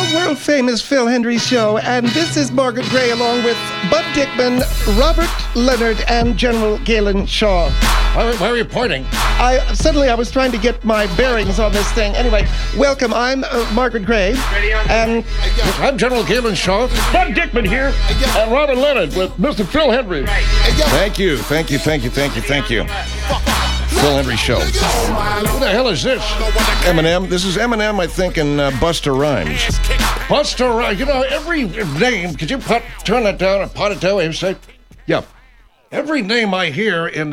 world-famous Phil Hendrie Show, and this is Margaret Gray along with Bud Dickman, Robert Leonard, and General Galen Shaw. Where are you pointing? I was trying to get my bearings on this thing. Anyway, welcome. I'm Margaret Gray, and I'm General Galen Shaw. Bud Dickman here, and Robert Leonard with Mr. Phil Hendrie. Thank you. Phil Hendrie Show. Who the hell is this? Eminem. This is Eminem, I think, and Busta Rhymes. Busta Rhymes. You know, every name, could you turn that down and pot it down and say, yeah. Every name I hear in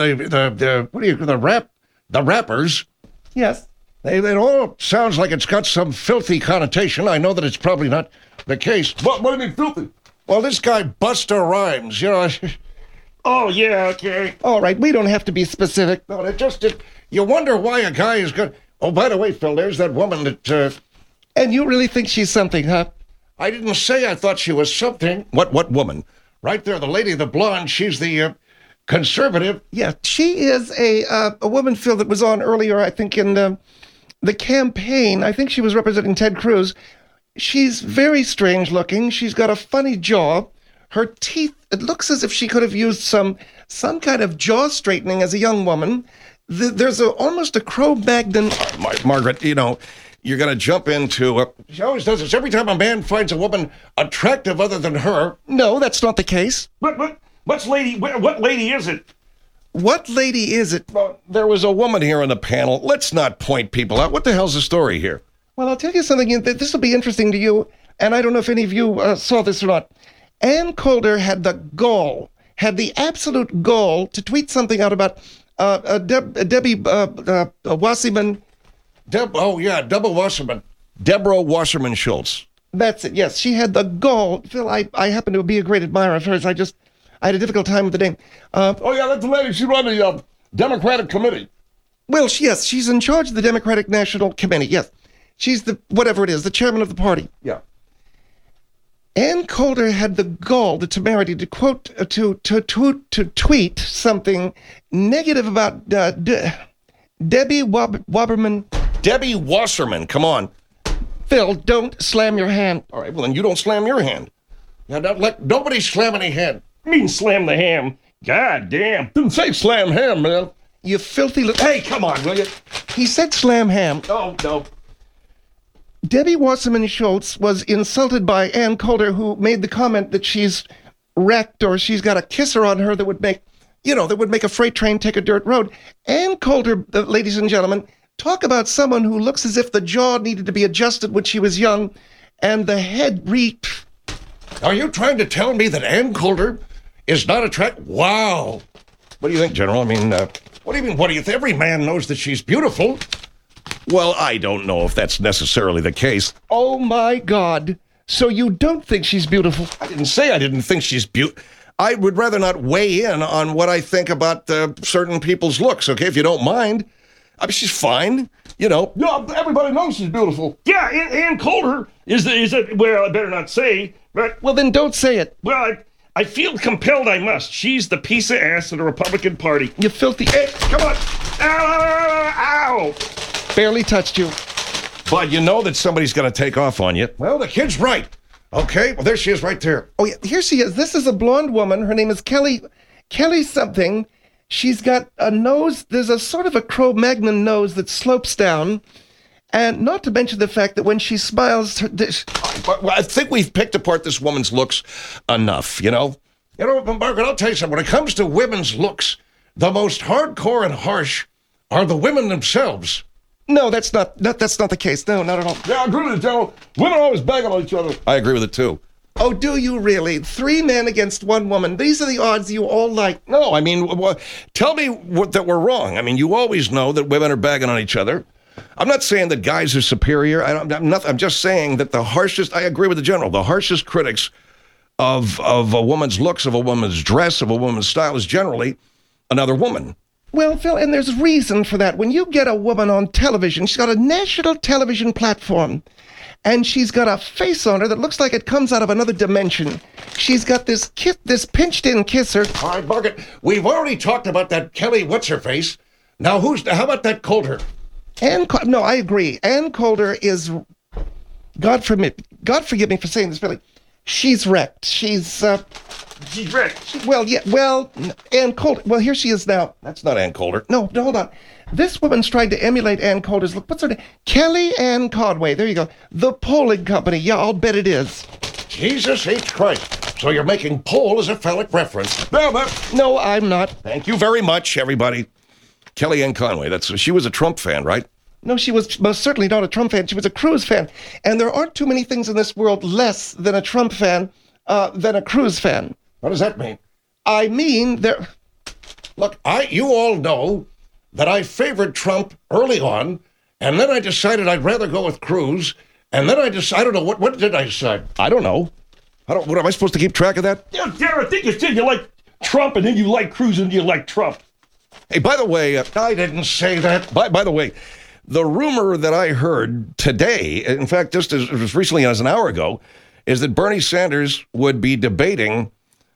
the rappers, yes, it all sounds like it's got some filthy connotation. I know that it's probably not the case. What do you mean filthy? Well, this guy Busta Rhymes, you know. Oh, yeah, okay. All right, we don't have to be specific. No, you wonder why a guy is good. Oh, by the way, Phil, there's that woman that... And you really think she's something, huh? I didn't say I thought she was something. What woman? Right there, the lady, the blonde, she's the conservative. Yeah, she is a woman, Phil, that was on earlier, I think, in the campaign. I think she was representing Ted Cruz. She's very strange looking. She's got a funny jaw. Her teeth, it looks as if she could have used some kind of jaw straightening as a young woman. There's almost a Cro-Magnon... Margaret, you know, you're going to jump into... she always does this. Every time a man finds a woman attractive other than her... No, that's not the case. What lady is it? What lady is it? Well, there was a woman here on the panel. Let's not point people out. What the hell's the story here? Well, I'll tell you something. This will be interesting to you, and I don't know if any of you saw this or not. Ann Coulter had the absolute gall to tweet something out about Debbie Wasserman. Deborah Wasserman. Deborah Wasserman Schultz. That's it, yes. She had the gall. Phil, I happen to be a great admirer of hers. I had a difficult time with the name. That's the lady. She run the Democratic Committee. Well, yes, she's in charge of the Democratic National Committee, yes. She's the chairman of the party. Yeah. Ann Coulter had the gall, the temerity, to quote, to tweet something negative about Debbie Wasserman. Debbie Wasserman, come on. Phil, don't slam your hand. All right, well, then you don't slam your hand. Now, don't let nobody slam any hand. You mean slam the ham? God damn. Didn't say slam ham, man. You filthy little... Hey, come on, will you? He said slam ham. No. Debbie Wasserman Schultz was insulted by Ann Coulter, who made the comment that she's wrecked or she's got a kisser on her that would make a freight train take a dirt road. Ann Coulter, ladies and gentlemen, talk about someone who looks as if the jaw needed to be adjusted when she was young and the head Are you trying to tell me that Ann Coulter is not attractive? Wow. What do you think, General? I mean, what do you mean, what do you think? Every man knows that she's beautiful. Well, I don't know if that's necessarily the case. Oh, my God. So you don't think she's beautiful? I didn't say I didn't think she's beautiful. I would rather not weigh in on what I think about certain people's looks, okay, if you don't mind. I mean, she's fine, you know. Yeah, everybody knows she's beautiful. Yeah, Ann Coulter is well, I better not say, but... Well, then don't say it. Well, I feel compelled I must. She's the piece of ass of the Republican Party. You filthy... Hey, come on. Ow! Barely touched you. But you know that somebody's going to take off on you. Well, the kid's right. Okay, well, there she is right there. Oh, yeah, here she is. This is a blonde woman. Her name is Kelly something. She's got a nose. There's a sort of a Cro-Magnon nose that slopes down. And not to mention the fact that when she smiles... Well, I think we've picked apart this woman's looks enough, you know? You know, Margaret, I'll tell you something. When it comes to women's looks, the most hardcore and harsh are the women themselves. No, that's not the case. No, not at all. Yeah, I agree with you, General. Women are always bagging on each other. I agree with it, too. Oh, do you really? 3 men against 1 woman. These are the odds you all like. No, I mean, tell me that we're wrong. I mean, you always know that women are bagging on each other. I'm not saying that guys are superior. I'm just saying that I agree with the General, the harshest critics of a woman's looks, of a woman's dress, of a woman's style is generally another woman. Well, Phil, and there's reason for that. When you get a woman on television, she's got a national television platform, and she's got a face on her that looks like it comes out of another dimension. She's got this pinched-in kisser. All right, Margaret, we've already talked about that Kelly what's-her-face. Now, how about that Coulter? No, I agree. Ann Coulter is God forgive me for saying this, Billy. She's wrecked. She's wrecked. Ann Coulter. Well, here she is now. That's not Ann Coulter. No, hold on. This woman's trying to emulate Ann Coulter's look. What's her name? Kelly Ann Conway. There you go. The polling company. Yeah, I'll bet it is. Jesus H. Christ. So you're making pole as a phallic reference. No, I'm not. Thank you very much, everybody. Kelly Ann Conway. She was a Trump fan, right? No, she was most certainly not a Trump fan. She was a Cruz fan. And there aren't too many things in this world less than a Trump fan than a Cruz fan. What does that mean? I mean, there... Look, you all know that I favored Trump early on, and then I decided I'd rather go with Cruz, and then I don't know, what did I decide? I don't know. What am I supposed to keep track of that? Yeah, I think you said you like Trump, and then you like Cruz, and you like Trump. Hey, by the way, I didn't say that. By the way, the rumor that I heard today, in fact, just as recently as an hour ago, is that Bernie Sanders would be debating.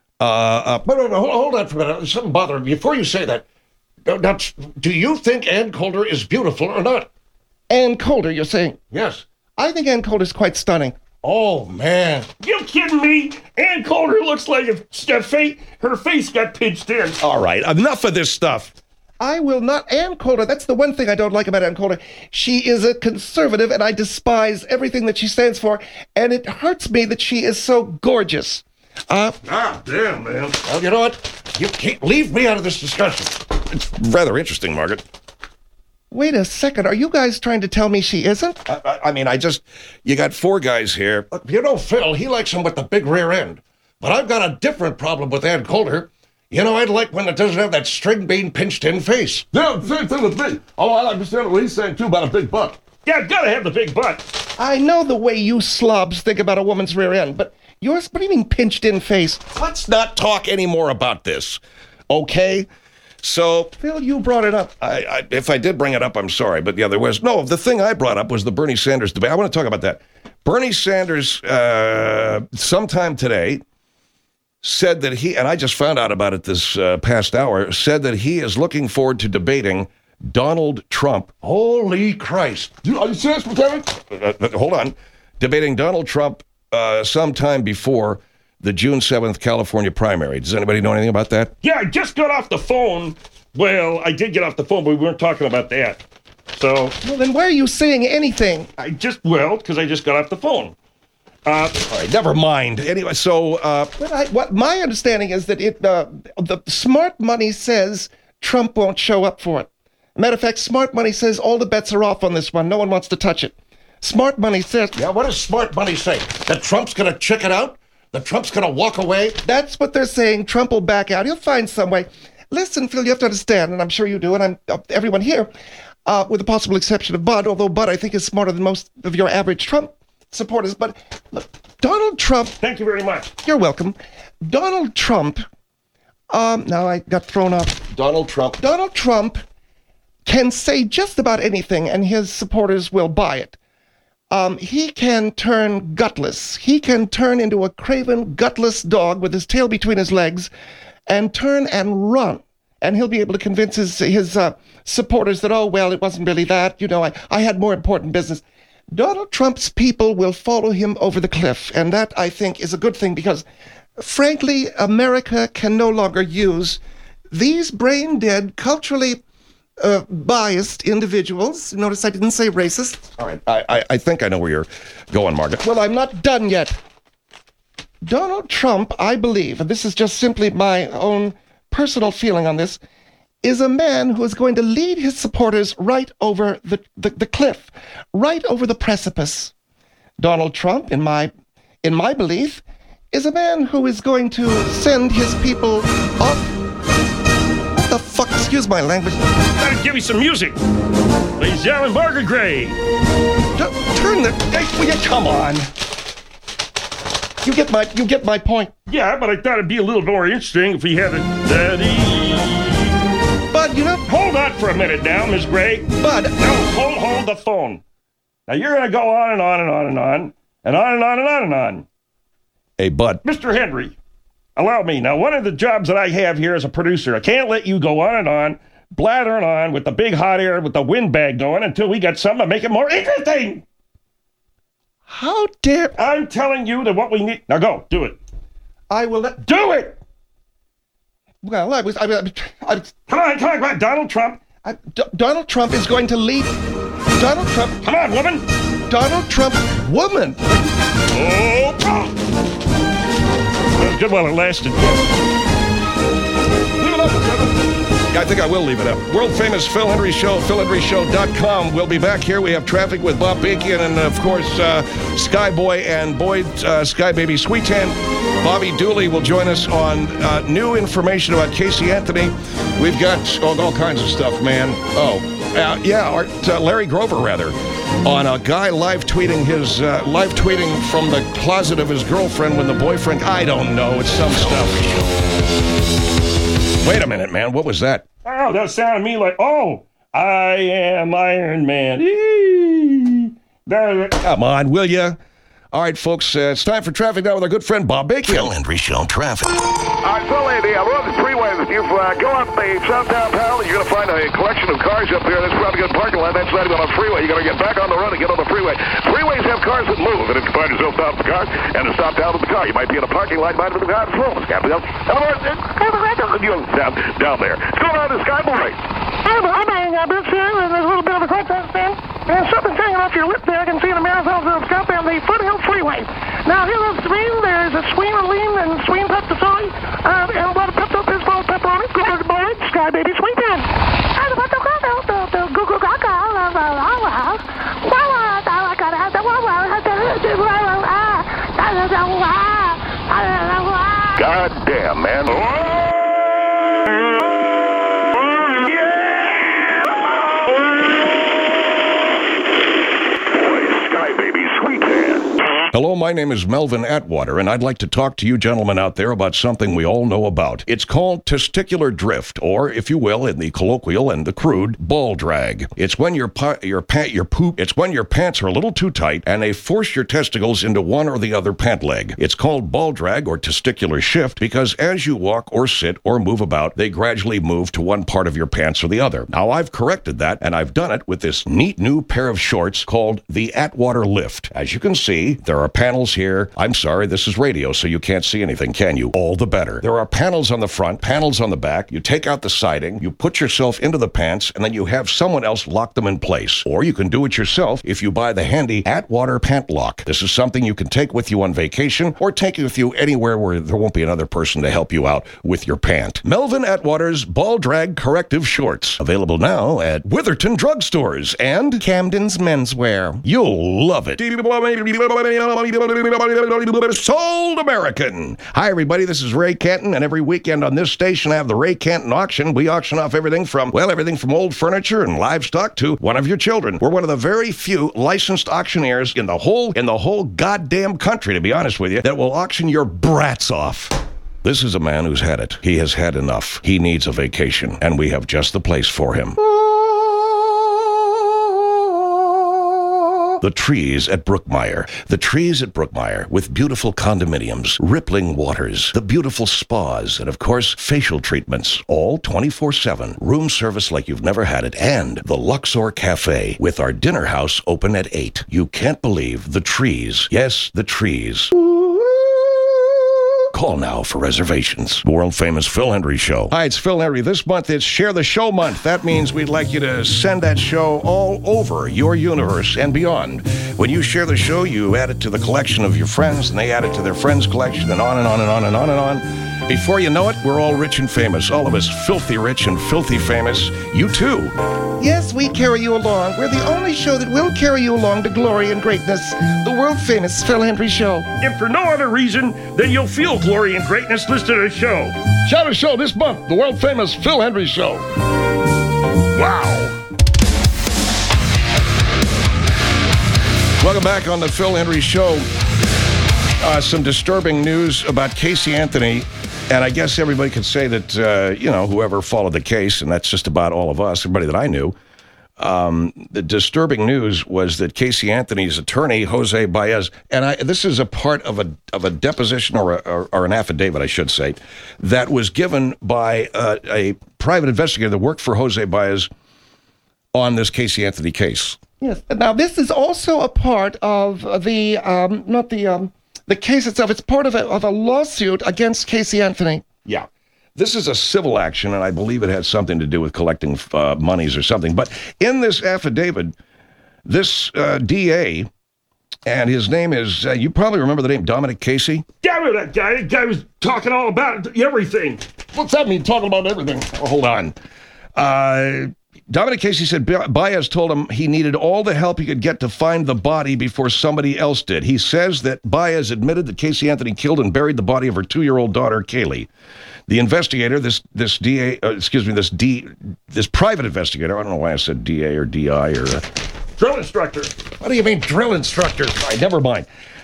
Hold on for a minute. Something bothering me. Before you say that, now, do you think Ann Coulter is beautiful or not? Ann Coulter, you're saying? Yes. I think Ann Coulter's quite stunning. Oh, man. You kidding me? Ann Coulter looks like her face got pinched in. All right, enough of this stuff. I will not. Ann Coulter, that's the one thing I don't like about Ann Coulter. She is a conservative, and I despise everything that she stands for, and it hurts me that she is so gorgeous. Damn, man. Well, you know what? You can't leave me out of this discussion. It's rather interesting, Margaret. Wait a second. Are you guys trying to tell me she isn't? You got four guys here. You know, Phil, he likes them with the big rear end. But I've got a different problem with Ann Coulter. You know, I'd like one that doesn't have that string bean pinched in face. Yeah, same thing with me. Oh, I understand what he's saying, too, about a big butt. Yeah, gotta have the big butt. I know the way you slobs think about a woman's rear end, but yours, what do you mean pinched in face? Let's not talk any more about this, okay? So, Phil, you brought it up. If I did bring it up, I'm sorry. But yeah, the thing I brought up was the Bernie Sanders debate. I want to talk about that. Bernie Sanders, sometime today, said that and I just found out about it this past hour, said that he is looking forward to debating Donald Trump. Holy Christ. Are you serious, Lieutenant? Hold on. Debating Donald Trump sometime before the June 7th California primary. Does anybody know anything about that? Yeah, I just got off the phone. Well, I did get off the phone, but we weren't talking about that. So. Well, then why are you saying anything? Because I just got off the phone. All right, never mind. Anyway, so. What my understanding is that the smart money says Trump won't show up for it. Matter of fact, smart money says all the bets are off on this one. No one wants to touch it. Smart money says. Yeah, what does smart money say? That Trump's going to check it out? That Trump's going to walk away? That's what they're saying. Trump will back out. He'll find some way. Listen, Phil, you have to understand, and I'm sure you do, and everyone here, with the possible exception of Bud, although Bud, I think, is smarter than most of your average Trump supporters. But look, Donald Trump. Thank you very much. You're welcome. Donald Trump. Now I got thrown off. Donald Trump can say just about anything, and his supporters will buy it. He can turn gutless. He can turn into a craven, gutless dog with his tail between his legs and turn and run. And he'll be able to convince his supporters that, oh, well, it wasn't really that. You know, I had more important business. Donald Trump's people will follow him over the cliff. And that, I think, is a good thing because, frankly, America can no longer use these brain-dead, culturally biased individuals. Notice I didn't say racist. All right, I think I know where you're going, Margaret. Well, I'm not done yet. Donald Trump, I believe, and this is just simply my own personal feeling on this, is a man who is going to lead his supporters right over the cliff, right over the precipice. Donald Trump, in my belief, is a man who is going to send his people off. What the fuck? Excuse my language. Gotta give me some music. Ladies and gentlemen, Margaret Gray. Turn the. Will you come on? You get my point. Yeah, but I thought it'd be a little more interesting if we had a daddy. Bud, you know. Hold on for a minute now, Miss Gray. Bud. No, hold the phone. Now you're gonna go on and on and on and on and on and on and on and on. Hey, Bud. Mr. Henry, allow me. Now, one of the jobs that I have here as a producer, I can't let you go on and on, blathering on with the big hot air with the windbag going until we get something to make it more interesting. How dare... I'm telling you that what we need... Now go, do it. I will not... Do it! Well, Come on, Donald Trump. Donald Trump is going to lead... Donald Trump... Come on, woman. Donald Trump, woman. Oh, Well, good while it lasted. Leave it up, brother. I think I will leave it up. World famous Phil Hendry Show, philhendryshow.com. We'll be back here. We have traffic with Bob Bacon and, of course, Skyboy and Boyd, Sky Baby Sweet Tan. Bobby Dooley will join us on new information about Casey Anthony. We've got all kinds of stuff, man. Larry Grover, rather, on a guy live tweeting from the closet of his girlfriend when the boyfriend, I don't know, it's some stuff. Wait a minute, man. What was that? Oh, that sounded to me like, I am Iron Man. Come on, will ya? All right, folks, it's time for traffic now with our good friend Bob Bacon. Phil Hendry Show traffic. All right, so lady, I'm on the freeway. If you go up the southbound panel, you're going to find a collection of cars up here. That's probably a good parking lot. That's not even on the freeway. You're going to get back on the run and get on the freeway. Freeways have cars that move, and if you find yourself down with the car and to stop down with the car, you might be in a parking lot, might have been the car slow. Down there. What's going on in the Skyboy? I'm hanging out this here, and there's a little bit of a contest there. And something's hanging off your lip there. I can see the Marathon Scout on the Foothill Freeway. Now, here on the screen, there's a Sween Lean and Sween Pepsi, and what pepped up is called pepperoni, good boy, Sky Baby Sweet Tan. And what the Google Gaga, God damn, man. Hello, my name is Melvin Atwater, and I'd like to talk to you gentlemen out there about something we all know about. It's called testicular drift, or, if you will, in the colloquial and the crude, ball drag. It's when your pants are a little too tight and they force your testicles into one or the other pant leg. It's called ball drag or testicular shift because as you walk or sit or move about, they gradually move to one part of your pants or the other. Now, I've corrected that, and I've done it with this neat new pair of shorts called the Atwater Lift. As you can see, there are panels here. I'm sorry, this is radio, so you can't see anything, can you? All the better. There are panels on the front, panels on the back. You take out the siding, you put yourself into the pants, and then you have someone else lock them in place. Or you can do it yourself if you buy the handy Atwater Pant Lock. This is something you can take with you on vacation or take with you anywhere where there won't be another person to help you out with your pant. Melvin Atwater's Ball Drag Corrective Shorts. Available now at Witherton Drugstores and Camden's Menswear. You'll love it. Sold American. Hi, everybody. This is Ray Canton, and every weekend on this station I have the Ray Canton auction. We auction off everything from old furniture and livestock to one of your children. We're one of the very few licensed auctioneers in the whole goddamn country, to be honest with you, that will auction your brats off. This is a man who's had it. He has had enough. He needs a vacation, and we have just the place for him. The trees at Brookmire. The trees at Brookmire with beautiful condominiums, rippling waters, the beautiful spas, and of course, facial treatments, all 24/7. Room service like you've never had it, and the Luxor Cafe with our dinner house open at 8. You can't believe the trees. Yes, the trees. Call now for reservations. World famous Phil Hendry Show. Hi, it's Phil Hendry. This month it's Share the Show month. That means we'd like you to send that show all over your universe and beyond. When you share the show, you add it to the collection of your friends, and they add it to their friends' collection, and on and on and on and on and on. Before you know it, we're all rich and famous. All of us filthy rich and filthy famous. You too. Yes, we carry you along. We're the only show that will carry you along to glory and greatness. The world-famous Phil Hendry Show. If for no other reason, then you'll feel glory and greatness listed as show. Shout a show this month, the world-famous Phil Hendry Show. Wow. Welcome back on the Phil Hendry Show. Some disturbing news about Casey Anthony. And I guess everybody could say that, whoever followed the case, and that's just about all of us, everybody that I knew, the disturbing news was that Casey Anthony's attorney, Jose Baez, and this is a part of a deposition or an affidavit, I should say, that was given by a private investigator that worked for Jose Baez on this Casey Anthony case. Yes. Now, this is also a part of the case itself. It's part of a lawsuit against Casey Anthony. Yeah. This is a civil action, and I believe it has something to do with collecting monies or something. But in this affidavit, this DA, and his name is, you probably remember the name Dominic Casey? Damn it, that guy. That guy was talking all about everything. What's that mean, talking about everything? Oh, hold on. Dominic Casey said Baez told him he needed all the help he could get to find the body before somebody else did. He says that Baez admitted that Casey Anthony killed and buried the body of her 2-year-old daughter, Kaylee. The investigator, this private investigator, I don't know why I said DA or DI or... Drill instructor. What do you mean drill instructor? All right, never mind.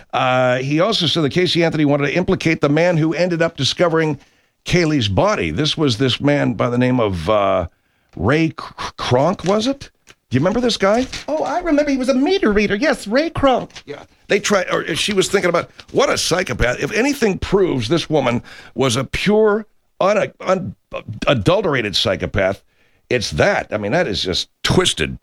He also said that Casey Anthony wanted to implicate the man who ended up discovering Kaylee's body. This was this man by the name of Ray Kronk, was it? Do you remember this guy? Oh, I remember. He was a meter reader. Yes, Ray Kronk. Yeah. She was thinking about, what a psychopath. If anything proves this woman was a pure, unadulterated psychopath, it's that. I mean, that is just twisted.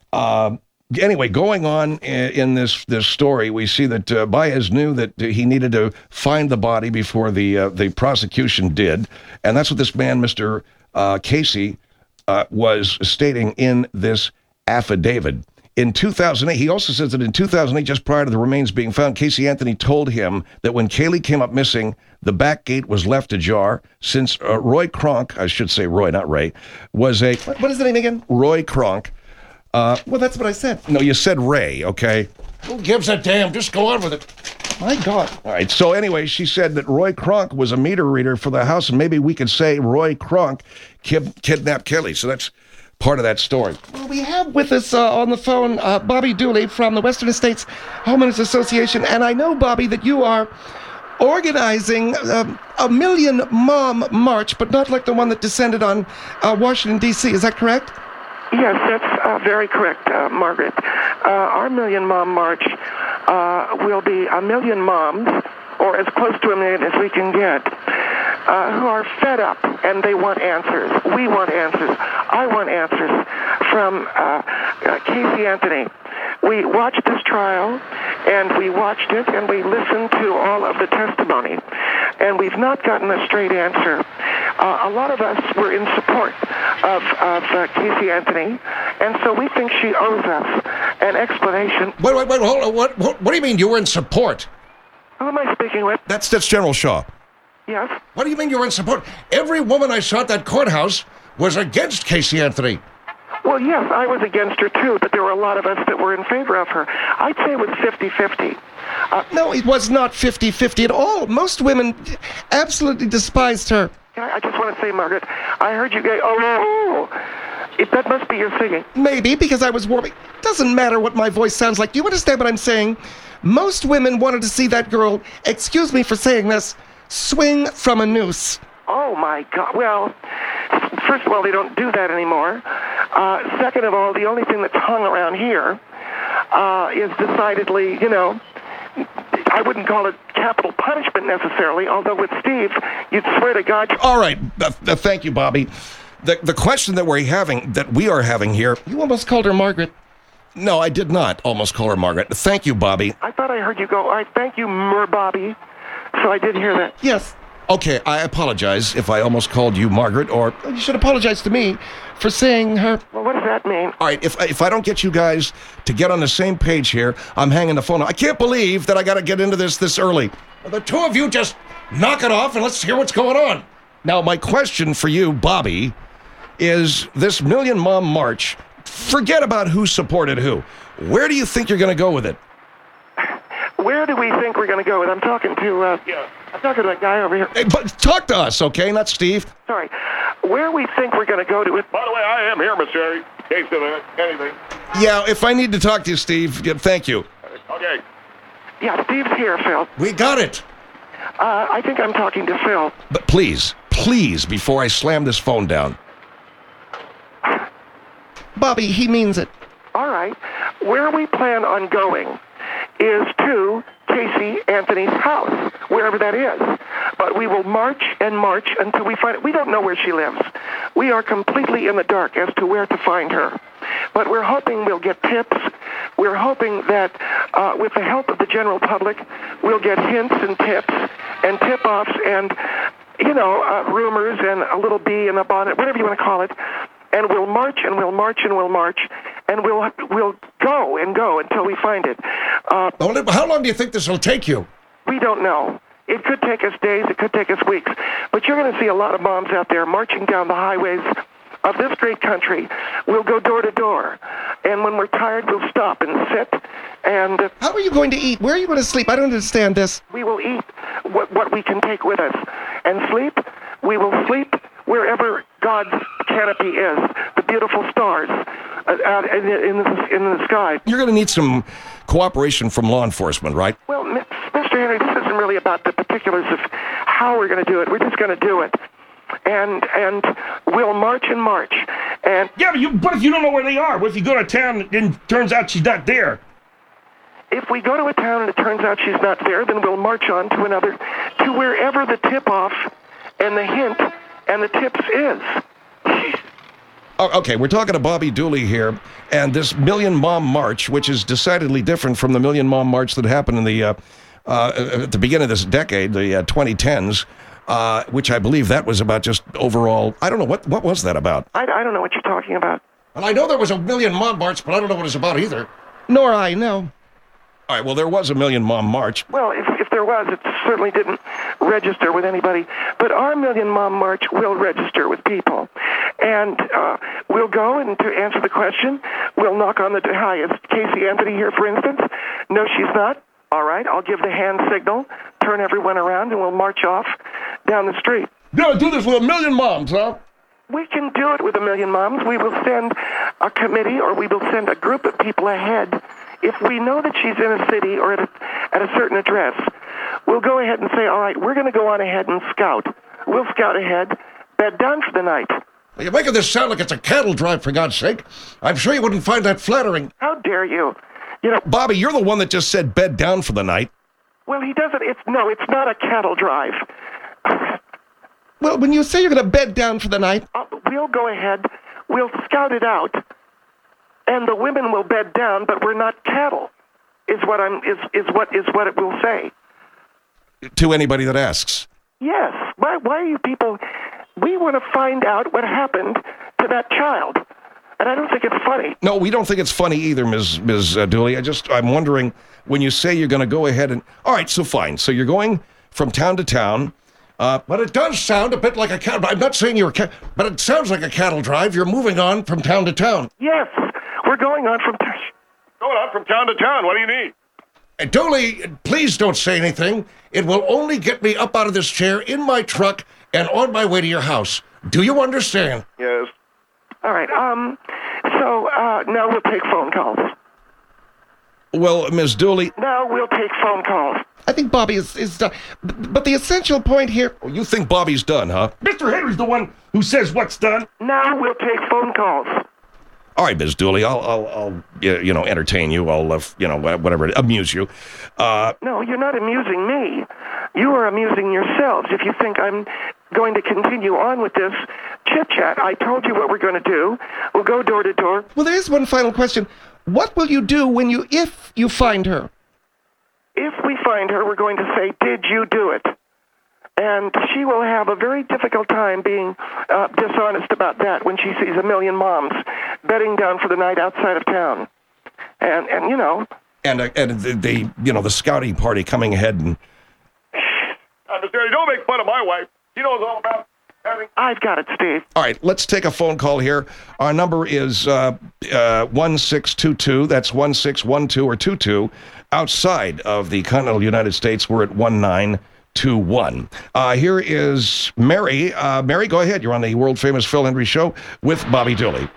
Anyway, going on in this story, we see that Baez knew that he needed to find the body before the prosecution did, and that's what this man, Mr. Casey, was stating in this affidavit. In 2008, he also says that in 2008, just prior to the remains being found, Casey Anthony told him that when Kaylee came up missing, the back gate was left ajar since Roy Kronk, I should say Roy, not Ray, was a... What is the name again? Roy Kronk. Well, that's what I said. No, you said Ray, okay? Who gives a damn? Just go on with it. My God. All right, so anyway, she said that Roy Kronk was a meter reader for the house, and maybe we could say Roy Kronk kidnapped Kelly. So that's part of that story. Well, we have with us on the phone Bobby Dooley from the Western States Homeowners Association, and I know, Bobby, that you are organizing a Million Mom March, but not like the one that descended on Washington, D.C. Is that correct? Yes, that's very correct, Margaret. Our Million Mom March will be a million moms, or as close to a million as we can get, who are fed up and they want answers. We want answers. I want answers from Casey Anthony. We watched this trial, and we watched it, and we listened to all of the testimony, and we've not gotten a straight answer. A lot of us were in support of Casey Anthony, and so we think she owes us an explanation. Wait, hold on. What do you mean you were in support? Who am I speaking with? That's General Shaw. Yes? What do you mean you were in support? Every woman I saw at that courthouse was against Casey Anthony. Well, yes, I was against her, too, but there were a lot of us that were in favor of her. I'd say it was 50-50. No, it was not 50-50 at all. Most women absolutely despised her. I just want to say, Margaret, I heard you go, that must be your singing. Maybe, because I was warming. Doesn't matter what my voice sounds like. Do you understand what I'm saying? Most women wanted to see that girl, excuse me for saying this, swing from a noose. Oh, my God. Well, first of all, they don't do that anymore. Second of all, the only thing that's hung around here is decidedly, I wouldn't call it capital punishment necessarily, although with Steve, you'd swear to God... All right. Thank you, Bobby. The question that we are having here... You almost called her Margaret. No, I did not almost call her Margaret. Thank you, Bobby. I thought I heard you go, I thank you, Bobby. So I did hear that. Yes. Okay, I apologize if I almost called you Margaret, or... You should apologize to me for saying her... Well, what does that mean? All right, if I don't get you guys to get on the same page here, I'm hanging the phone up. I can't believe that I got to get into this early. Well, the two of you just knock it off and let's hear what's going on. Now, my question for you, Bobby, is this Million Mom March, forget about who supported who. Where do you think you're going to go with it? Where do we think we're going to go with? I'm talking to that guy over here. Hey, but talk to us, okay? Not Steve. Sorry. Where we think we're going to go to it. By the way, I am here, Miss Sherry. In case of anything. Yeah, if I need to talk to you, Steve, thank you. Okay. Yeah, Steve's here, Phil. We got it. I think I'm talking to Phil. But please, before I slam this phone down. Bobby, he means it. All right. Where we plan on going is to Casey Anthony's house, wherever that is. But we will march and march until we find it. We don't know where she lives. We are completely in the dark as to where to find her. But we're hoping we'll get tips we're hoping that with the help of the general public, we'll get hints and tips and tip-offs and, rumors and a little bee in a bonnet, whatever you want to call it. And we'll march and we'll march and we'll march, and we'll go and go until we find it. How long do you think this will take you? We don't know. It could take us days, it could take us weeks. But you're going to see a lot of moms out there marching down the highways of this great country. We'll go door to door. And when we're tired, we'll stop and sit. And How are you going to eat? Where are you going to sleep? I don't understand this. we will eat what we can take with us. And sleep, we will sleep wherever God's canopy is, the beautiful stars out in the sky. You're going to need some cooperation from law enforcement, right? Well, Mr. Henry, this isn't really about the particulars of how we're going to do it. We're just going to do it. And we'll march and march. And Yeah, but if you don't know where they are, what if you go to town and it turns out she's not there? if we go to a town and it turns out she's not there, then we'll march on to wherever the tip-off and the hint and the tips is. Oh, okay, we're talking to Bobby Dooley here, and this Million Mom March, which is decidedly different from the Million Mom March that happened in the at the beginning of this decade, the 2010s, which I believe that was about just overall. I don't know what was that about. I don't know what you're talking about. And I know there was a Million Mom March, but I don't know what it's about either. Nor I, no. All right, well, there was a Million Mom March. Well, if there was, it certainly didn't register with anybody. But our Million Mom March will register with people. And we'll go, and to answer the question, we'll knock on the door. Hi, is Casey Anthony here, for instance? No, she's not. All right, I'll give the hand signal, turn everyone around, and we'll march off down the street. No, do this with a Million Moms, huh? We can do it with a Million Moms. We will send a committee, or we will send a group of people ahead. If we know that she's in a city or at a certain address, we'll go ahead and say, all right, we're going to go on ahead and scout. We'll scout ahead, bed down for the night. You're making this sound like it's a cattle drive, for God's sake. I'm sure you wouldn't find that flattering. How dare you? You know, Bobby, you're the one that just said bed down for the night. well, he doesn't. It's not a cattle drive. Well, when you say you're going to bed down for the night, We'll go ahead. We'll scout it out, and the women will bed down. But we're not cattle. Is what it will say. To anybody that asks. Yes. Why are you people? We want to find out what happened to that child, and I don't think it's funny. No, we don't think it's funny either, Ms. Dooley. I'm wondering, when you say you're going to go ahead and... All right, so fine. So you're going from town to town, but it does sound a bit like a cattle... I'm not saying you're a cattle... But it sounds like a cattle drive. You're moving on from town to town. Yes, we're going on from. Going on from town to town. What do you need? Dooley, please don't say anything. It will only get me up out of this chair, in my truck, and on my way to your house. Do you understand? Yes. All right. So now we'll take phone calls. Well, Ms. Dooley... Now we'll take phone calls. I think Bobby is done. But the essential point here... You think Bobby's done, huh? Mr. Henry's the one who says what's done. Now we'll take phone calls. All right, Ms. Dooley, I'll entertain you. I'll, whatever, amuse you. No, you're not amusing me. You are amusing yourselves if you think I'm going to continue on with this chit-chat. I told you what we're going to do. We'll go door to door. Well, there is one final question. What will you do if you find her? If we find her, we're going to say, did you do it? And she will have a very difficult time being dishonest about that when she sees a million moms bedding down for the night outside of town. And you know... And the scouting party coming ahead and... Understand? Don't make fun of my wife. She knows all about having... I've got it, Steve. All right, let's take a phone call here. Our number is 1622. That's 1612 or 22. Outside of the continental United States, we're at 1921. Here is Mary. Mary, go ahead. You're on the world-famous Phil Hendrie Show with Bobby Dooley.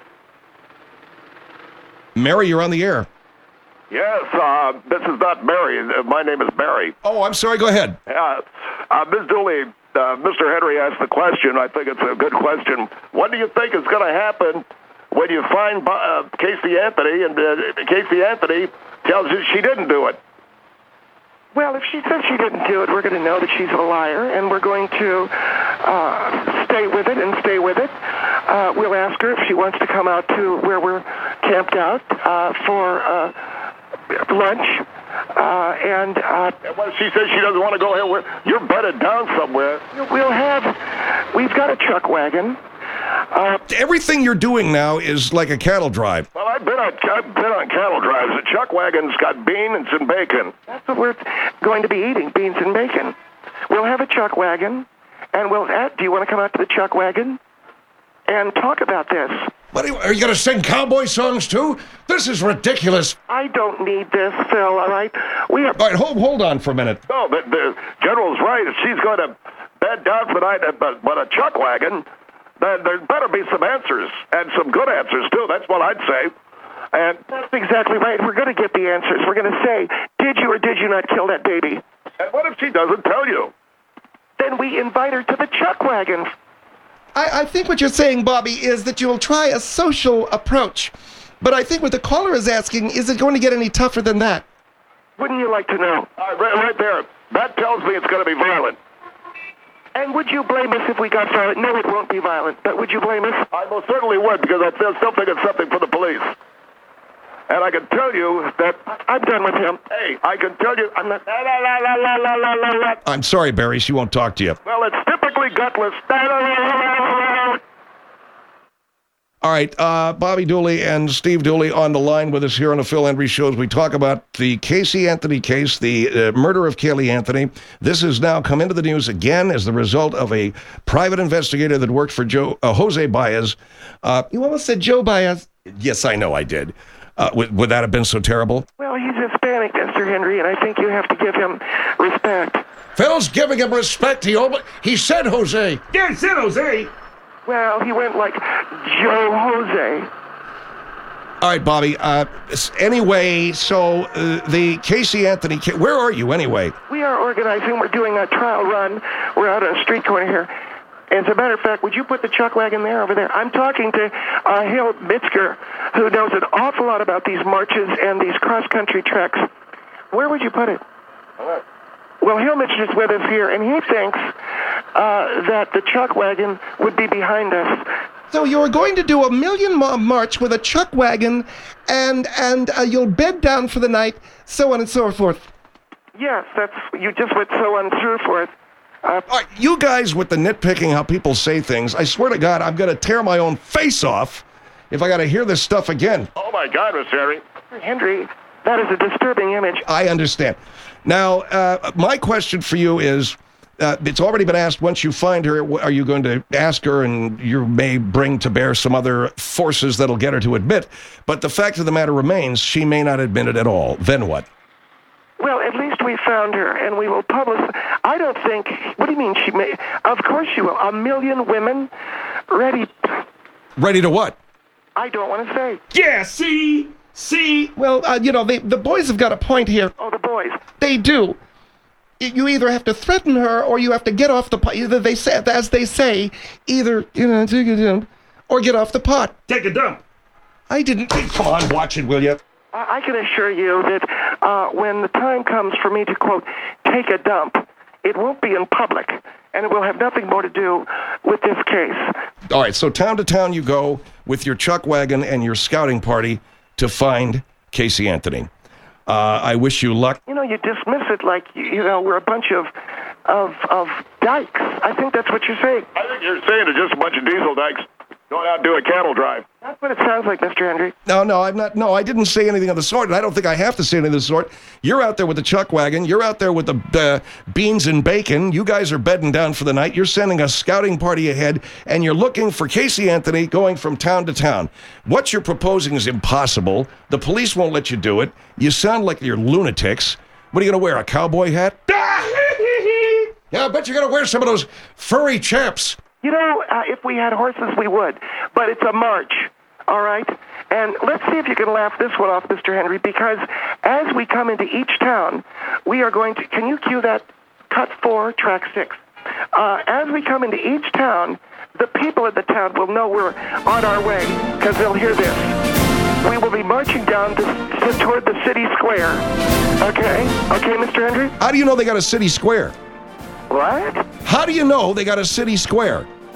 Mary, you're on the air. Yes, this is not Barry. My name is Barry. Oh, I'm sorry. Go ahead. Ms. Dooley, Mr. Henry asked the question. I think it's a good question. What do you think is going to happen when you find Casey Anthony and Casey Anthony tells you she didn't do it? Well, if she says she didn't do it, we're going to know that she's a liar, and we're going to stay with it and stay with it. We'll ask her if she wants to come out to where we're camped out for lunch. Well, she says she doesn't want to go here. You're bedded down somewhere. We've got a chuck wagon. Everything you're doing now is like a cattle drive. Well, I've been on cattle drives. The chuck wagon's got beans and bacon. That's what we're going to be eating, beans and bacon. We'll have a chuck wagon, and do you want to come out to the chuck wagon and talk about this? What are you going to sing cowboy songs too? This is ridiculous. I don't need this, Phil, all right? All right, hold on for a minute. No, but the General's right. If she's going to bed down for the night, but a chuck wagon, then there better be some answers, and some good answers, too. That's what I'd say. And that's exactly right. We're going to get the answers. We're going to say, did you or did you not kill that baby? And what if she doesn't tell you? Then we invite her to the chuck wagon. I think what you're saying, Bobby, is that you'll try a social approach. But I think what the caller is asking, is it going to get any tougher than that? Wouldn't you like to know? Right there. That tells me it's going to be violent. And would you blame us if we got violent? No, it won't be violent. But would you blame us? I most certainly would, because I still think it's something for the police. And I can tell you that... I'm done with him. Hey, I can tell you... I'm not... I'm sorry, Barry. She won't talk to you. Well, it's typically gutless. All right, Bobby Dooley and Steve Dooley on the line with us here on the Phil Hendry Show as we talk about the Casey Anthony case, the murder of Caylee Anthony. This has now come into the news again as the result of a private investigator that worked for Jose Baez. You almost said Joe Baez. Yes, I know I did. Would that have been so terrible? Well, he's Hispanic, Mr. Henry, and I think you have to give him respect. Phil's giving him respect. He said Jose. Yeah, he said Jose. Well, he went like Joe Jose. All right, Bobby. Anyway, so the Casey Anthony where are you anyway? We are organizing. We're doing a trial run. We're out on a street corner here. And as a matter of fact, would you put the chuck wagon there, over there? I'm talking to Hill Mitzker, who knows an awful lot about these marches and these cross-country treks. Where would you put it? Well, Hill Mitzker's with us here, and he thinks that the chuck wagon would be behind us. So you're going to do a million march with a chuck wagon, and you'll bed down for the night, so on and so forth. Yes, you just went so on and so forth. All right, you guys with the nitpicking how people say things, I swear to God, I'm going to tear my own face off if I got to hear this stuff again. Oh, my God, Mr. Henry. Henry, that is a disturbing image. I understand. Now, my question for you is, it's already been asked, once you find her, are you going to ask her and you may bring to bear some other forces that'll get her to admit? But the fact of the matter remains, she may not admit it at all. Then what? Well, at least we found her, and we will publish. I don't think... What do you mean she may... Of course she will. 1 million women ready... Ready to what? I don't want to say. Yeah, see? Well, the boys have got a point here. Oh, the boys. They do. You either have to threaten her or you have to get off the pot. Either they say, as they say, either, take a dump or get off the pot. Take a dump. I didn't... Come on, watch it, will you? I can assure you that when the time comes for me to, quote, take a dump, it won't be in public, and it will have nothing more to do with this case. All right, so town to town you go with your chuck wagon and your scouting party to find Casey Anthony. I wish you luck. You dismiss it like, we're a bunch of dykes. I think that's what you're saying. I think you're saying it's just a bunch of diesel dykes going out and do a cattle drive. That's what it sounds like, Mr. Henry. No, I'm not. No, I didn't say anything of the sort, and I don't think I have to say anything of the sort. You're out there with the chuck wagon. You're out there with the beans and bacon. You guys are bedding down for the night. You're sending a scouting party ahead, and you're looking for Casey Anthony going from town to town. What you're proposing is impossible. The police won't let you do it. You sound like you're lunatics. What are you going to wear, a cowboy hat? Yeah, I bet you're going to wear some of those furry chaps. If we had horses, we would. But it's a march, all right? And let's see if you can laugh this one off, Mr. Henry, because as we come into each town, we are going to... Can you cue that? Cut 4, track 6. As we come into each town, the people of the town will know we're on our way, because they'll hear this. We will be marching down toward the city square. Okay? Okay, Mr. Henry? How do you know they got a city square? What? How do you know they got a city square?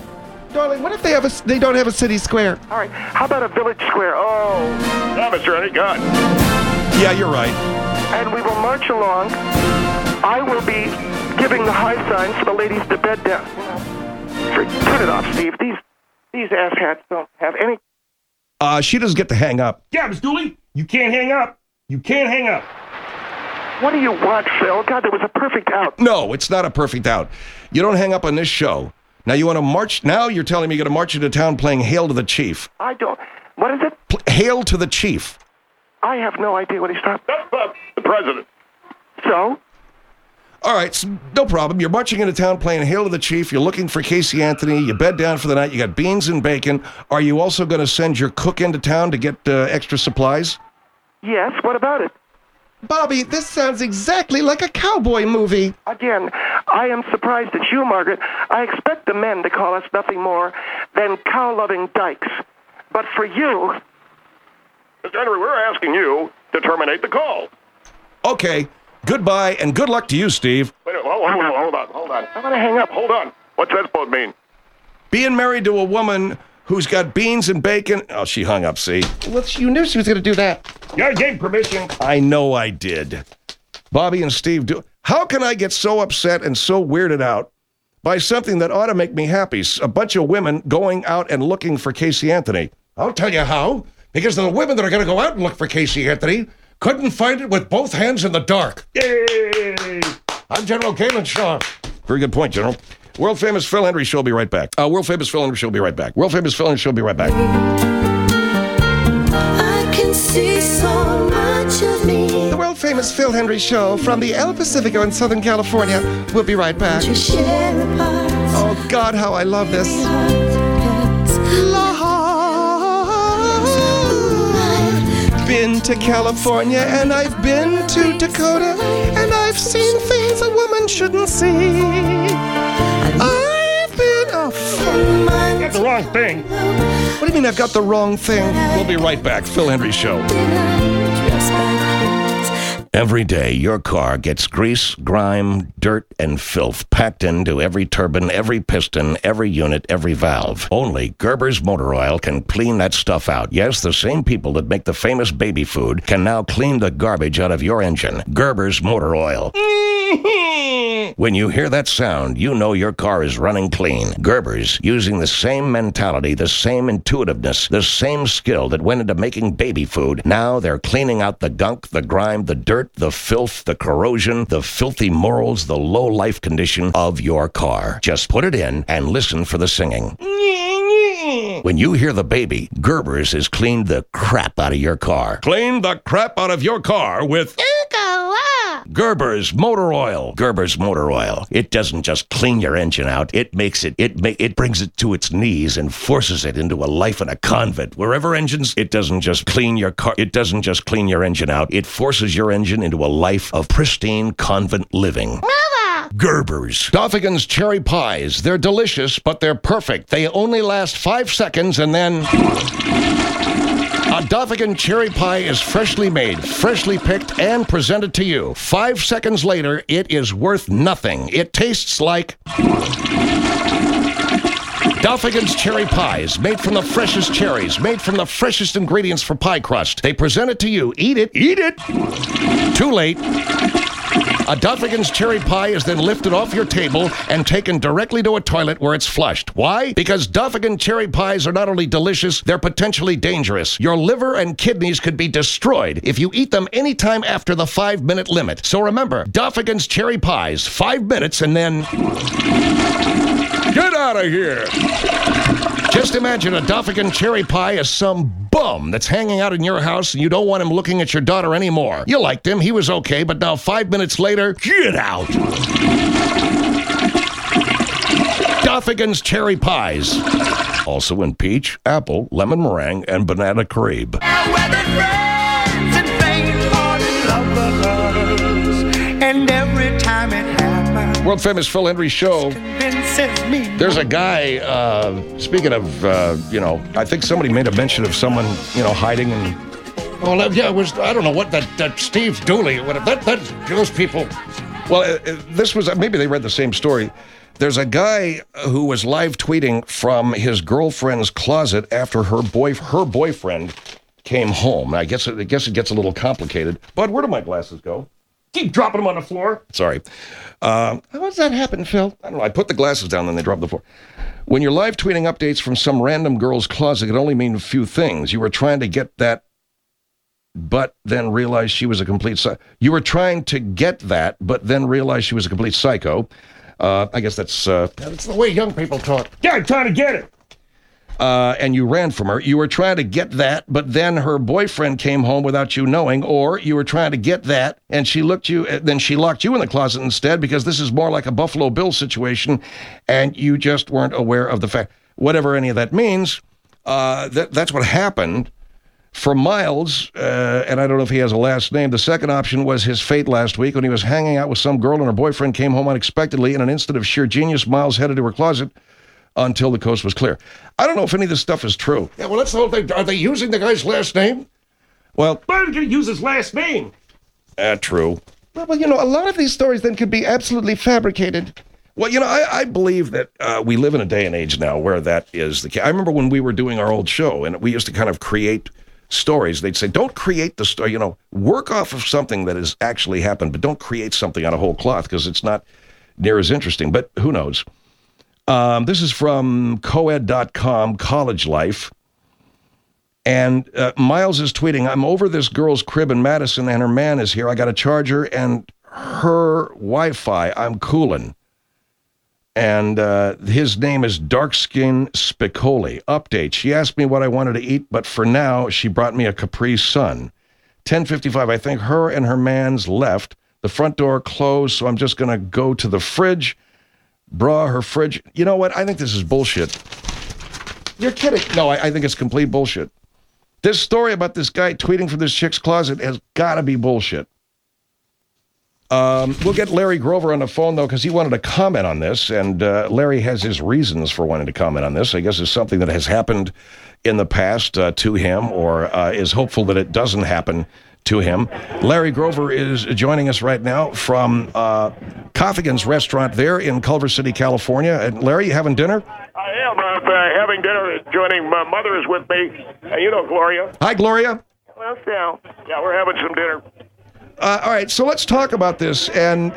Darling, what if they don't have a city square? All right, how about a village square? Oh, Mr. Eddie, God. Yeah, you're right. and we will march along. I will be giving the high sign for the ladies to bed down. Turn it off, Steve. These asshats don't have any... She doesn't get to hang up. Yeah, Miss Dooley, you can't hang up. You can't hang up. What do you want, Phil? God, there was a perfect out. No, it's not a perfect out. You don't hang up on this show. Now you want to march. Now you're telling me you're going to march into town playing Hail to the Chief. I don't... What is it? Hail to the Chief. I have no idea what he's talking about. The president. So? All right, no problem. You're marching into town playing Hail to the Chief. You're looking for Casey Anthony. You bed down for the night. You got beans and bacon. Are you also going to send your cook into town to get extra supplies? Yes, what about it? Bobby, this sounds exactly like a cowboy movie. Again, I am surprised at you, Margaret. I expect the men to call us nothing more than cow-loving dykes. But for you... Mr. Henry, we're asking you to terminate the call. Okay, goodbye and good luck to you, Steve. Wait, hold on. I'm going to hang up. Hold on. What's that supposed to mean? Being married to a woman who's got beans and bacon... Oh, she hung up, see? Well, you knew she was going to do that. Yeah, I gave permission. I know I did. Bobby and Steve do... How can I get so upset and so weirded out by something that ought to make me happy? A bunch of women going out and looking for Casey Anthony. I'll tell you how. Because the women that are going to go out and look for Casey Anthony couldn't find it with both hands in the dark. Yay! I'm General Galen Shaw. Very good point, General. World famous Phil Henry Show will be right back. World famous Phil Henry Show will be right back. World famous Phil Henry Show will be right back. I can see so much of me. The world-famous Phil Henry Show from the El Pacifico in Southern California. We'll be right back. To share a part. Oh, God, how I love this. I've been to California, and I've been to Dakota, and I've seen things a woman shouldn't see. I've been You got the wrong thing. What do you mean I've got the wrong thing? We'll be right back. Phil Henry Show. Every day, your car gets grease, grime, dirt, and filth packed into every turbine, every piston, every unit, every valve. Only Gerber's Motor Oil can clean that stuff out. Yes, the same people that make the famous baby food can now clean the garbage out of your engine. Gerber's Motor Oil. When you hear that sound, you know your car is running clean. Gerber's, using the same mentality, the same intuitiveness, the same skill that went into making baby food. Now they're cleaning out the gunk, the grime, the dirt, the filth, the corrosion, the filthy morals, the low life condition of your car. Just put it in and listen for the singing. When you hear the baby, Gerber's has cleaned the crap out of your car. Clean the crap out of your car with Gerber's Motor Oil. Gerber's Motor Oil. It doesn't just clean your engine out. It makes it, it brings it to its knees and forces it into a life in a convent. Wherever engines, it doesn't just clean your car. It doesn't just clean your engine out. It forces your engine into a life of pristine convent living. Gerber's. Doffigan's cherry pies. They're delicious, but they're perfect. They only last 5 seconds and then... A Doffigan cherry pie is freshly made, freshly picked, and presented to you. 5 seconds later, it is worth nothing. It tastes like... Doffigan's cherry pies, made from the freshest cherries, made from the freshest ingredients for pie crust. They present it to you. Eat it. Eat it. Too late. A Doffigan's cherry pie is then lifted off your table and taken directly to a toilet where it's flushed. Why? Because Doffigan cherry pies are not only delicious, they're potentially dangerous. Your liver and kidneys could be destroyed if you eat them anytime after the 5-minute limit. So remember, Doffigan's cherry pies, 5 minutes and then... Get out of here! Just imagine a Doffigan cherry pie as some bum that's hanging out in your house and you don't want him looking at your daughter anymore. You liked him, he was okay, but now 5 minutes later, get out! Doffigan's cherry pies. Also in peach, apple, lemon meringue, and banana cream. And every time it happens, World famous Phil Henry Show. There's a guy, speaking of, I think somebody made a mention of someone, hiding and... Well, yeah, it was, I don't know what, that Steve Dooley, those people... Well, this was, maybe they read the same story. There's a guy who was live tweeting from his girlfriend's closet after her boyfriend came home. I guess it gets a little complicated. Bud, where do my glasses go? Keep dropping them on the floor. Sorry. How does that happen, Phil? I don't know. I put the glasses down, then they drop on the floor. When you're live tweeting updates from some random girl's closet, it can only mean a few things. You were trying to get that, but then realized she was a complete psycho. You were trying to get that, but then realized she was a complete psycho. I guess that's the way young people talk. Yeah, I'm trying to get it. And you ran from her. You were trying to get that, but then her boyfriend came home without you knowing, or you were trying to get that, and she looked then she locked you in the closet instead, because this is more like a Buffalo Bill situation, and you just weren't aware of the fact. Whatever any of that means, that's what happened. For Miles, and I don't know if he has a last name, the second option was his fate last week when he was hanging out with some girl and her boyfriend came home unexpectedly. In an instant of sheer genius, Miles headed to her closet until the coast was clear. I don't know if any of this stuff is true. Yeah, well, that's the whole thing. Are they using the guy's last name? Well, why are they going to use his last name? True. Well, a lot of these stories then could be absolutely fabricated. Well, I believe that we live in a day and age now where that is the case. I remember when we were doing our old show and we used to kind of create stories. They'd say, don't create the story, work off of something that has actually happened, but don't create something out of whole cloth because it's not near as interesting. But who knows? This is from coed.com, College Life. And Miles is tweeting, I'm over this girl's crib in Madison and her man is here. I got a charger and her Wi-Fi. I'm coolin'. And his name is Darkskin Spicoli. Update. She asked me what I wanted to eat, but for now, she brought me a Capri Sun. 10:55, I think her and her man's left. The front door closed, so I'm just going to go to the fridge. Her fridge. You know what? I think this is bullshit. You're kidding. No, I think it's complete bullshit. This story about this guy tweeting from this chick's closet has got to be bullshit. We'll get Larry Grover on the phone, though, because he wanted to comment on this, and Larry has his reasons for wanting to comment on this. I guess it's something that has happened in the past to him, or is hopeful that it doesn't happen to him. Larry Grover is joining us right now from Coffegan's restaurant there in Culver City, California. And Larry, you having dinner? I am having dinner. Joining my mother is with me. Gloria. Hi, Gloria. Well, yeah, we're having some dinner. All right, so let's talk about this. And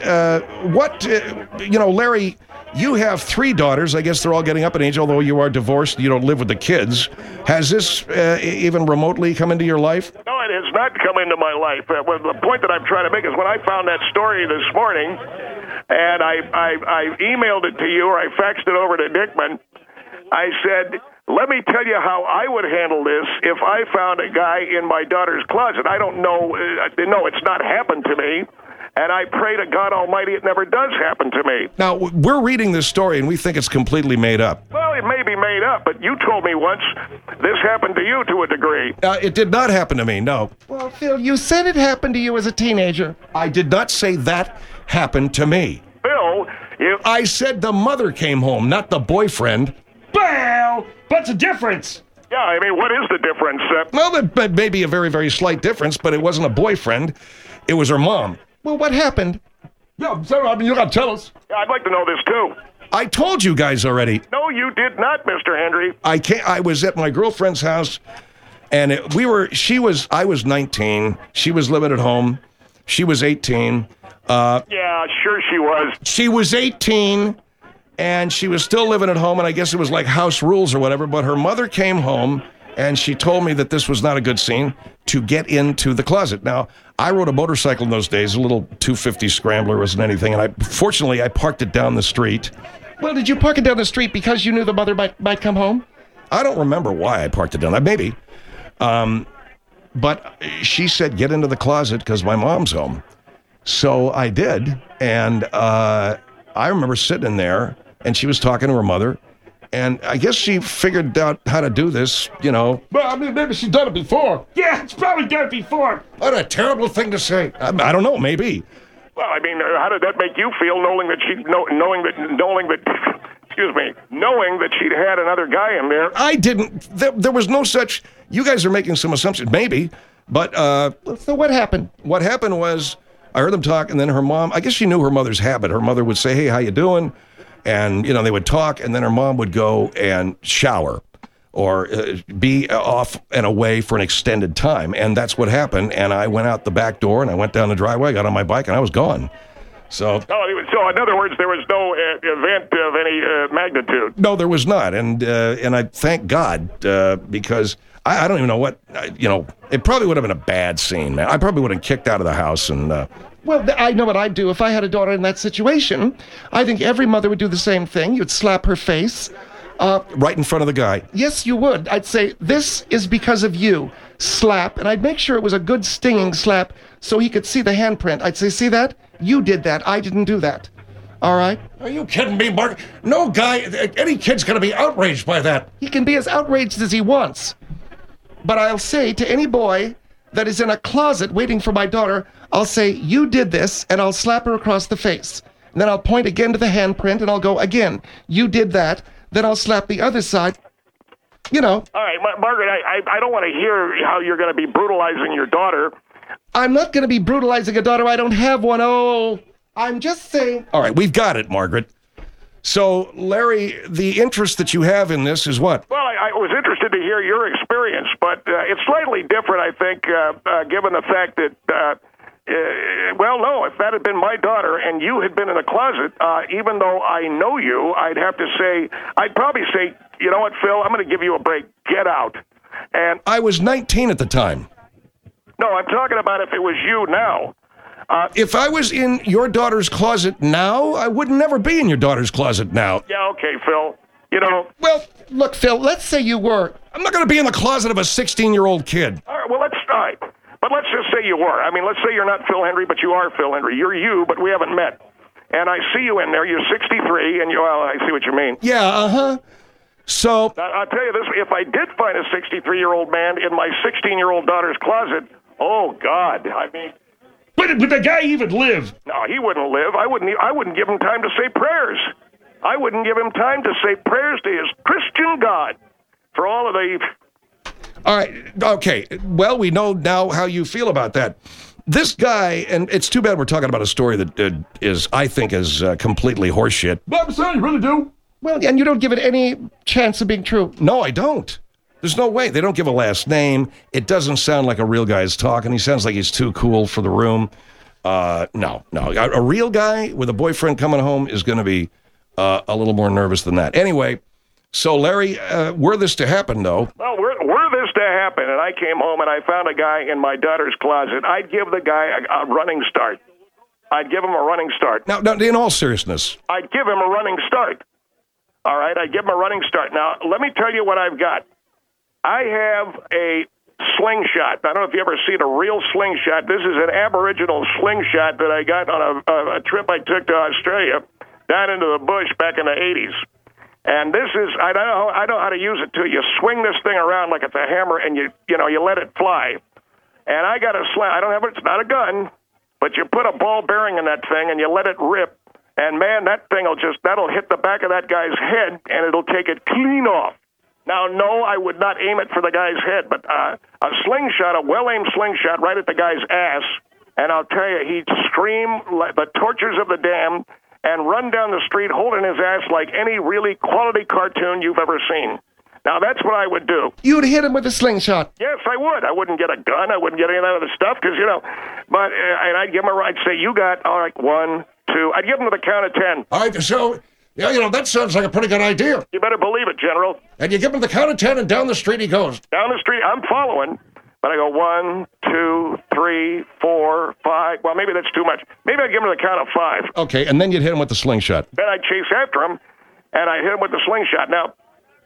Larry, you have 3 daughters. I guess they're all getting up in age, although you are divorced. You don't live with the kids. Has this even remotely come into your life? No, it has not come into my life. The point that I'm trying to make is when I found that story this morning, and I emailed it to you, or I faxed it over to Dickman, I said, let me tell you how I would handle this if I found a guy in my daughter's closet. I don't know. No, it's not happened to me. And I pray to God Almighty it never does happen to me. Now, we're reading this story, and we think it's completely made up. Well, it may be made up, but you told me once this happened to you to a degree. It did not happen to me, no. Well, Phil, you said it happened to you as a teenager. I did not say that happened to me. Bill, I said the mother came home, not the boyfriend. Well, what's the difference? Yeah, I mean, what is the difference? Well, that may be a very, very slight difference, but it wasn't a boyfriend. It was her mom. Well, what happened? Yeah, so, you got to tell us. Yeah, I'd like to know this, too. I told you guys already. No, you did not, Mr. Hendry. I was at my girlfriend's house, and I was 19. She was living at home. She was 18. Yeah, sure she was. She was 18. And she was still living at home, and I guess it was like house rules or whatever, but her mother came home, and she told me that this was not a good scene to get into the closet. Now, I rode a motorcycle in those days, a little 250 Scrambler, wasn't anything, and fortunately, I parked it down the street. Well, did you park it down the street because you knew the mother might come home? I don't remember why I parked it down there, maybe. But she said, get into the closet because my mom's home. So I did, and I remember sitting in there, and she was talking to her mother, and I guess she figured out how to do this, Well, I mean, maybe she's done it before. Yeah, it's probably done it before. What a terrible thing to say. I don't know, maybe. Well, I mean, how did that make you feel, knowing that she'd had another guy in there? I didn't. There was no such. You guys are making some assumptions, maybe, but So what happened? What happened was I heard them talk, and then her mom. I guess she knew her mother's habit. Her mother would say, "Hey, how you doing?" And, they would talk, and then her mom would go and shower or be off and away for an extended time. And that's what happened. And I went out the back door, and I went down the driveway, got on my bike, and I was gone. So in other words, there was no event of any magnitude. No, there was not. And I thank God, because I don't even know what, it probably would have been a bad scene, man. I probably would have kicked out of the house and... Well, I know what I'd do if I had a daughter in that situation. I think every mother would do the same thing. You'd slap her face. Right in front of the guy. Yes, you would. I'd say, this is because of you. Slap. And I'd make sure it was a good stinging slap so he could see the handprint. I'd say, see that? You did that. I didn't do that. All right? Are you kidding me, Mark? No guy, any kid's going to be outraged by that. He can be as outraged as he wants. But I'll say to any boy that is in a closet waiting for my daughter, I'll say, you did this, and I'll slap her across the face. And then I'll point again to the handprint, and I'll go, again, you did that. Then I'll slap the other side. All right, Margaret, I don't want to hear how you're going to be brutalizing your daughter. I'm not going to be brutalizing a daughter. I don't have one. Oh, I'm just saying. All right, we've got it, Margaret. So, Larry, the interest that you have in this is what? Well, I was interested to hear your experience, but it's slightly different, I think, given the fact that, no, if that had been my daughter and you had been in a closet, even though I know you, I'd probably say, you know what, Phil, I'm going to give you a break. Get out. And I was 19 at the time. No, I'm talking about if it was you now. If I was in your daughter's closet now, I would never be in your daughter's closet now. Yeah, okay, Phil. Well, look, Phil, let's say you were. I'm not going to be in the closet of a 16-year-old kid. All right, well, all right. But let's just say you were. I mean, let's say you're not Phil Hendry, but you are Phil Hendry. You're you, but we haven't met. And I see you in there. You're 63, and I see what you mean. Yeah, So... Now, I'll tell you this. If I did find a 63-year-old man in my 16-year-old daughter's closet, oh, God, I mean... Would the guy even live? No, he wouldn't live. I wouldn't give him time to say prayers. I wouldn't give him time to say prayers to his Christian God for all of the... All right, okay. Well, we know now how you feel about that. This guy, and it's too bad we're talking about a story that I think is completely horseshit. But I'm saying, you really do. Well, and you don't give it any chance of being true. No, I don't. There's no way. They don't give a last name. It doesn't sound like a real guy's talking. He sounds like he's too cool for the room. No. A real guy with a boyfriend coming home is going to be a little more nervous than that. Anyway, so Larry, were this to happen, though... Well, were this to happen, and I came home and I found a guy in my daughter's closet, I'd give the guy a running start. I'd give him a running start. Now, in all seriousness... I'd give him a running start. All right, I'd give him a running start. Now, let me tell you what I've got. I have a slingshot. I don't know if you ever seen a real slingshot. This is an Aboriginal slingshot that I got on a trip I took to Australia down into the bush back in the 80s. And this is, I know how to use it too. You swing this thing around like it's a hammer and you let it fly. And I got a sling. I don't have it. It's not a gun, but you put a ball bearing in that thing and you let it rip. And man, that thing that'll hit the back of that guy's head and it'll take it clean off. Now, no, I would not aim it for the guy's head, but a slingshot, a well-aimed slingshot right at the guy's ass, and I'll tell you, he'd scream like the tortures of the damned and run down the street holding his ass like any really quality cartoon you've ever seen. Now, that's what I would do. You'd hit him with a slingshot. Yes, I would. I wouldn't get a gun. I wouldn't get any of that other stuff because, but and I'd give him I'd say, you got, all right, 1, 2. I'd give him to the count of 10. All right, so... Yeah, that sounds like a pretty good idea. You better believe it, General. And you give him the count of 10, and down the street he goes. Down the street, I'm following, but I go 1, 2, 3, 4, 5. Well, maybe that's too much. Maybe I'd give him the count of 5. Okay, and then you'd hit him with the slingshot. Then I'd chase after him, and I'd hit him with the slingshot. Now,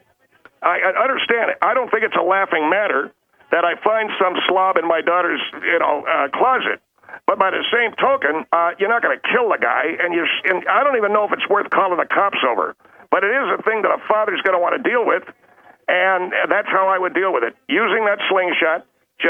I understand it. I don't think it's a laughing matter that I find some slob in my daughter's, closet. But by the same token, you're not going to kill the guy, and I don't even know if it's worth calling the cops over. But it is a thing that a father's going to want to deal with, and that's how I would deal with it. Using that slingshot,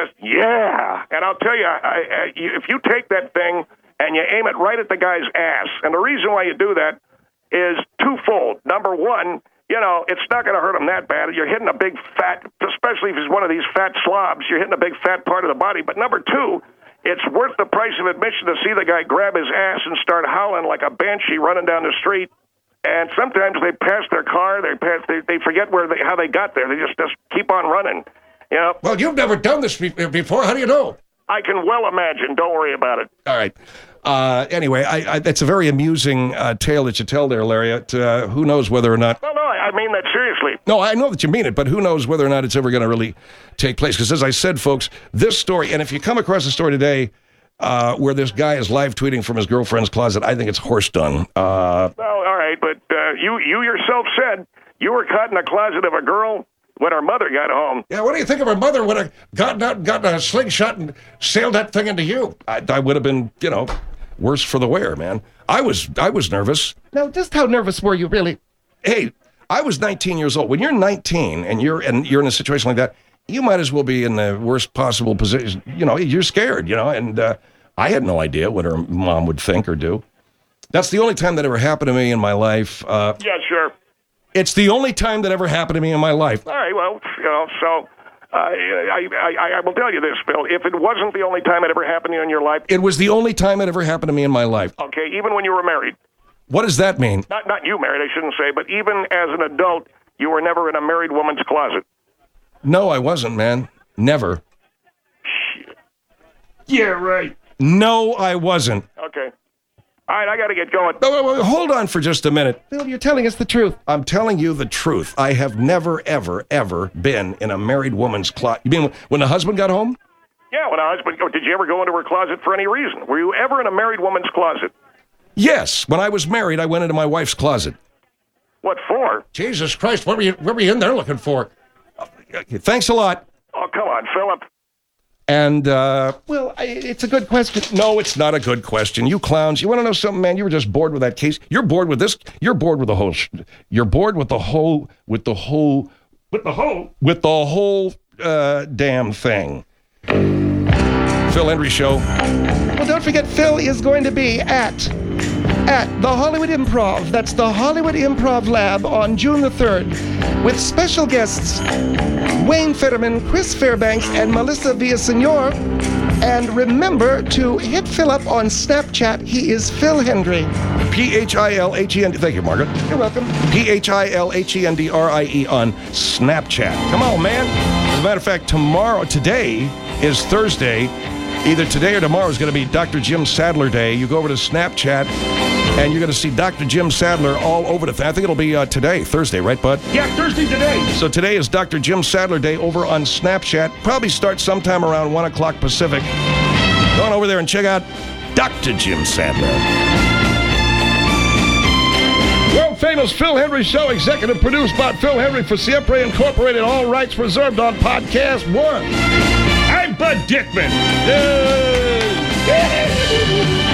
and I'll tell you, if you take that thing and you aim it right at the guy's ass, and the reason why you do that is twofold. Number one, it's not going to hurt him that bad. You're hitting a big fat, especially if he's one of these fat slobs, you're hitting a big fat part of the body. But number two, it's worth the price of admission to see the guy grab his ass and start howling like a banshee running down the street And sometimes they pass their car. They forget how they got there. They just keep on running. You know. Well, you've never done this before. How do you know? I can well imagine. Don't worry about it. All right. Anyway, that's a very amusing tale that you tell there, Larry. Who knows whether or not... No, I mean that seriously. No, I know that you mean it, but who knows whether or not it's ever going to really take place. Because as I said, folks, this story, and if you come across a story today where this guy is live tweeting from his girlfriend's closet, I think it's horse done. Well, all right, but you yourself said you were caught in the closet of a girl when her mother got home. Yeah, what do you think of her mother would have gotten out and gotten a slingshot and sailed that thing into you? I would have been, worse for the wear, man. I was nervous. Now, just how nervous were you, really? Hey, I was 19 years old. When you're 19 and you're in a situation like that, you might as well be in the worst possible position. You're scared, and I had no idea what her mom would think or do. That's the only time that ever happened to me in my life. Yeah, sure. It's the only time that ever happened to me in my life. All right, well, so I will tell you this, Phil. If it wasn't the only time it ever happened to you in your life... It was the only time it ever happened to me in my life. Okay, even when you were married. What does that mean? Not you married, I shouldn't say, but even as an adult, you were never in a married woman's closet. No, I wasn't, man. Never. Shit. Yeah, right. No, I wasn't. Okay. All right, I got to get going. No, hold on for just a minute. Phil, you're telling us the truth. I'm telling you the truth. I have never, ever, ever been in a married woman's closet. You mean when the husband got home? Yeah, when a husband... Did you ever go into her closet for any reason? Were you ever in a married woman's closet? Yes. When I was married, I went into my wife's closet. What for? Jesus Christ, what were you in there looking for? Thanks a lot. Oh, come on, Philip. And, Well, it's a good question. no, it's not a good question. You clowns, you want to know something, man? You were just bored with that case. You're bored with this. You're bored with the whole, you're bored with the whole damn thing. Phil Hendrie Show. Well, don't forget, Phil is going to be at the Hollywood Improv. That's the Hollywood Improv Lab on June the 3rd with special guests Wayne Fetterman, Chris Fairbanks, and Melissa Villasenor. And remember to hit Phil up on Snapchat. He is Phil Hendrie. P-H-I-L-H-E-N-D. Thank you, Margaret. You're welcome. P-H-I-L-H-E-N-D-R-I-E on Snapchat. Come on, man. As a matter of fact, today is Thursday. Either today or tomorrow is going to be Dr. Jim Sadler Day. You go over to Snapchat, and you're going to see Dr. Jim Sadler all over the thing. I think it'll be today, Thursday, right, bud? Yeah, Thursday today. So today is Dr. Jim Sadler Day over on Snapchat. Probably start sometime around 1 o'clock Pacific. Go on over there and check out Dr. Jim Sadler. World famous Phil Hendrie Show, executive produced by Phil Hendrie for Siempre Incorporated. All rights reserved on Podcast One. I'm Bud Dickman. Yay!